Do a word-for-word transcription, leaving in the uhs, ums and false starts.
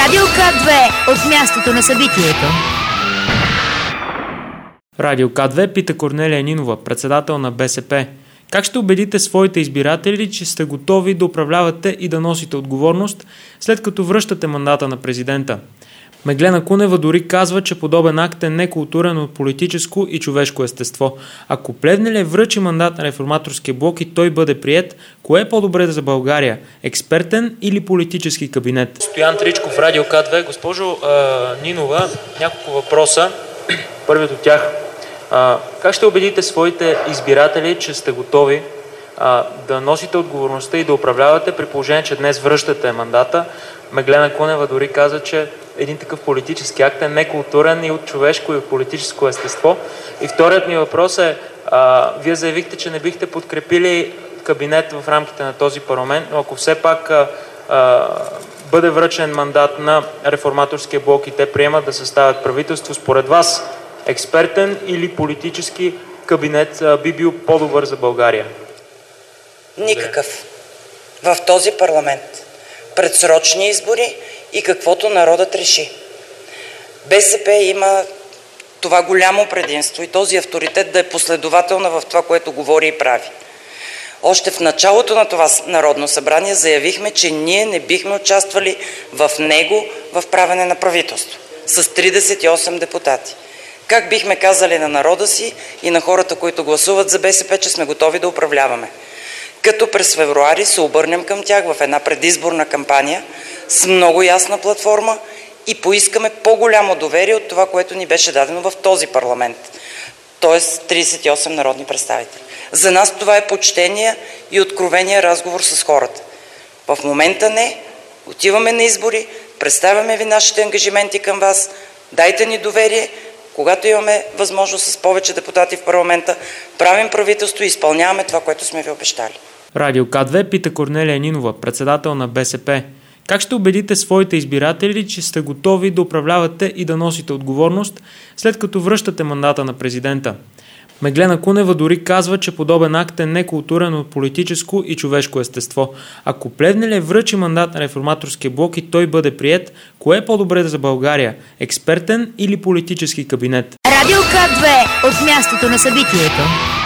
Радио К две от мястото на събитието. Радио К две пита Корнелия Нинова, председател на БСП. Как ще убедите своите избиратели, че сте готови да управлявате и да носите отговорност, след като връщате мандата на президента? Меглена Кунева дори казва, че подобен акт е некултурен от политическо и човешко естество. Ако Плевнелиев връчи мандат на Реформаторския блок и той бъде приет, кое е по-добре за България? Експертен или политически кабинет? Стоян Тричков, Радио К две. Госпожо а, Нинова, няколко въпроса. Първият от тях. А, как ще убедите своите избиратели, че сте готови а, да носите отговорността и да управлявате, при положение, че днес връщате мандата? Меглена Кунева дори каза, че един такъв политически акт е некултурен и от човешко и от политическо естество. И вторият ми въпрос е, а, вие заявихте, че не бихте подкрепили кабинет в рамките на този парламент, но ако все пак а, а, бъде връчен мандат на Реформаторския блок и те приемат да съставят правителство, според вас експертен или политически кабинет а, би бил по-добър за България? Никакъв. В този парламент. Предсрочни избори и каквото народът реши. БСП има това голямо предимство и този авторитет да е последователна в това, което говори и прави. Още в началото на това Народно събрание заявихме, че ние не бихме участвали в него в правене на правителство с тридесет и осем депутати. Как бихме казали на народа си и на хората, които гласуват за БСП, че сме готови да управляваме? Като през февруари се обърнем към тях в една предизборна кампания с много ясна платформа и поискаме по-голямо доверие от това, което ни беше дадено в този парламент, т.е. тридесет и осем народни представители. За нас това е почтение и откровения разговор с хората. В момента не, отиваме на избори, представяме ви нашите ангажименти към вас, дайте ни доверие, когато имаме възможност с повече депутати в парламента, правим правителство и изпълняваме това, което сме ви обещали. Радио К две пита Корнелия Нинова, председател на БСП. Как ще убедите своите избиратели, че сте готови да управлявате и да носите отговорност, след като връщате мандата на президента? Меглена Кунева дори казва, че подобен акт е некултурен от политическо и човешко естество. Ако Плевнелиев връчи мандат на Реформаторския блок и той бъде приет, кое е по-добре за България? Експертен или политически кабинет? Радио К две от мястото на събитието.